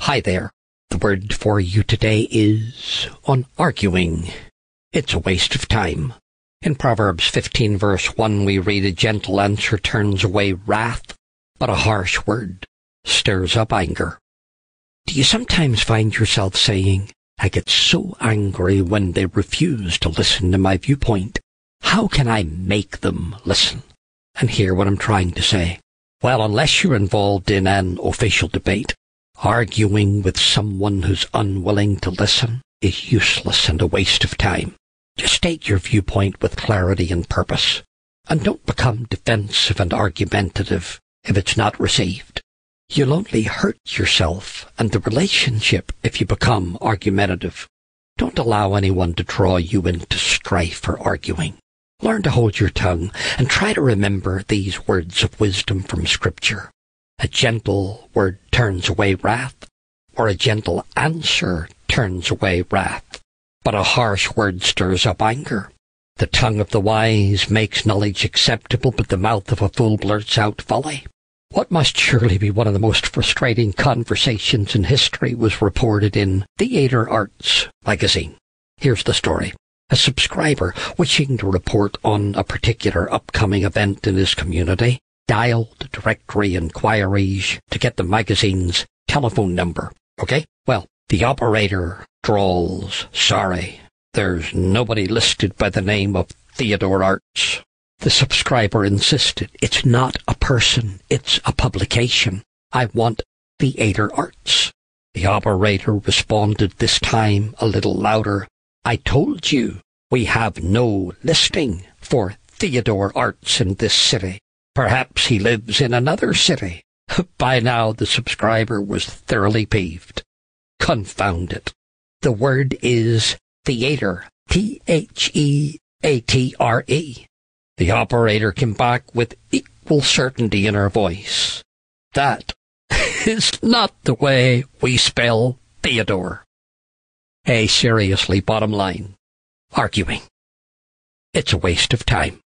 Hi there. The word for you today is on arguing. It's a waste of time. In Proverbs 15 verse 1 we read, "A gentle answer turns away wrath, but a harsh word stirs up anger." Do you sometimes find yourself saying, "I get so angry when they refuse to listen to my viewpoint. How can I make them listen?" And hear what I'm trying to say. Well, unless you're involved in an official debate, arguing with someone who's unwilling to listen is useless and a waste of time. Just state your viewpoint with clarity and purpose, and don't become defensive and argumentative if it's not received. You'll only hurt yourself and the relationship if you become argumentative. Don't allow anyone to draw you into strife or arguing. Learn to hold your tongue and try to remember these words of wisdom from Scripture. A gentle word turns away wrath, or a gentle answer turns away wrath, but a harsh word stirs up anger. The tongue of the wise makes knowledge acceptable, but the mouth of a fool blurts out folly. What must surely be one of the most frustrating conversations in history was reported in Theatre Arts magazine. Here's the story. A subscriber, wishing to report on a particular upcoming event in his community, dialed directory inquiries to get the magazine's telephone number. Okay? Well, the operator drawls, "Sorry, there's nobody listed by the name of Theatre Arts." The subscriber insisted, "It's not a person, it's a publication. I want Theatre Arts." The operator responded this time a little louder, "I told you we have no listing for Theatre Arts in this city. Perhaps he lives in another city." By now the subscriber was thoroughly peeved. Confound it. The word is theatre. Theatre. The operator came back with equal certainty in her voice. "That is not the way we spell Theodore." Hey, seriously, bottom line. Arguing. It's a waste of time.